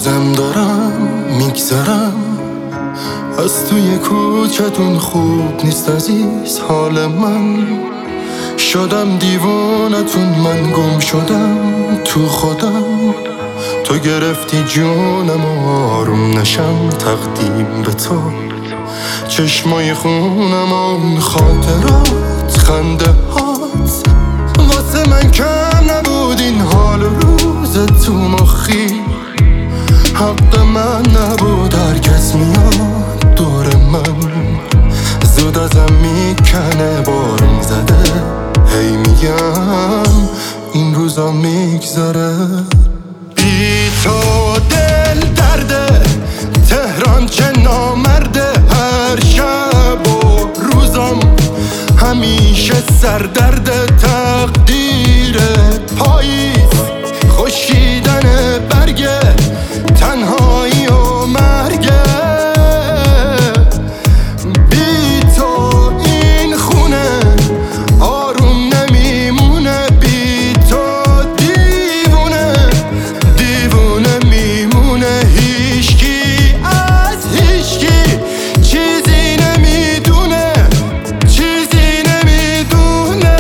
قدم دارم میگذرم از توی کوچتون، خوب نیست عزیز حال من. شدم دیوانتون، من گم شدم تو خودم. تو گرفتی جونم و آروم نشم تقدیم به تو. چشمای خونم اون خاطرات، خنده هات واسه من کم نبود. این حال و روز تو مخی حق من نبود. هر کس میاد دور من زود ازم میکنه، بارون زده هی میگم این روزا میگذره. بی تو دل درده، تهران چه نامرده. هر شب و روزم همیشه سردرده. تقدیر پاییز خشکیدن برگه، تنهایی و مرگه. بی تو این خونه آروم نمیمونه. بی تو دیوونه دیوونه میمونه. هیچکی از هیچکی چیزی نمیدونه، چیزی نمیدونه.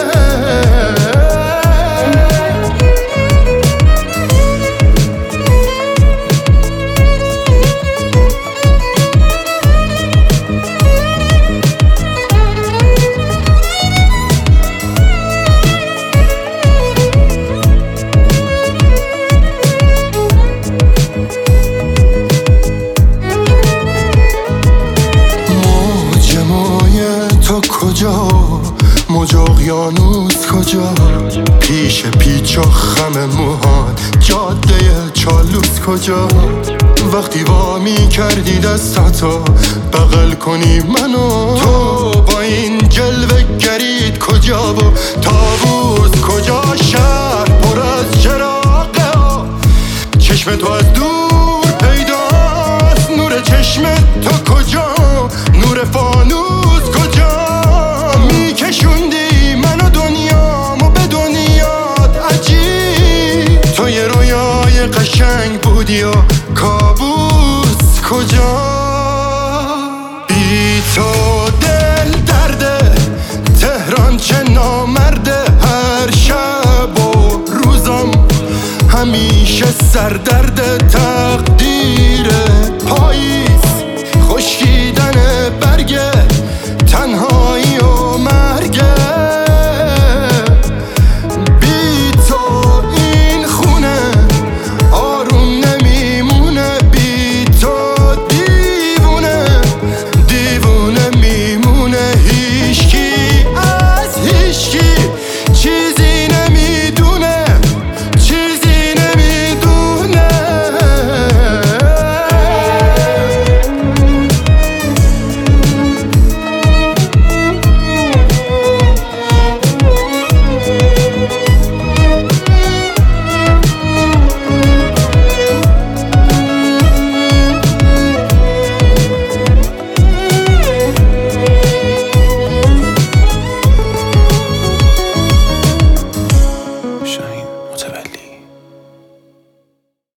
کجا موج اقیانوس کجا؟ پیش پیچ و خم موهات جاده چالوس کجا؟ وقتی وامی کردی دستاتو بغل کنی منو، تو با این جلوه گرید کجا و طاووس کجا؟ شهر پر از چراغه ها، چشم تو از دور پیداست. نور چشم تو کجا؟ نور فانوس کجا؟ میکشوندی منو دنیامو به دنیات عجیب. تو یه رویای قشنگ بودی و کابوس کجا؟ بی تو دل درده، تهران چه نامرده. هر شب و روزم همیشه سردرده. تقدیر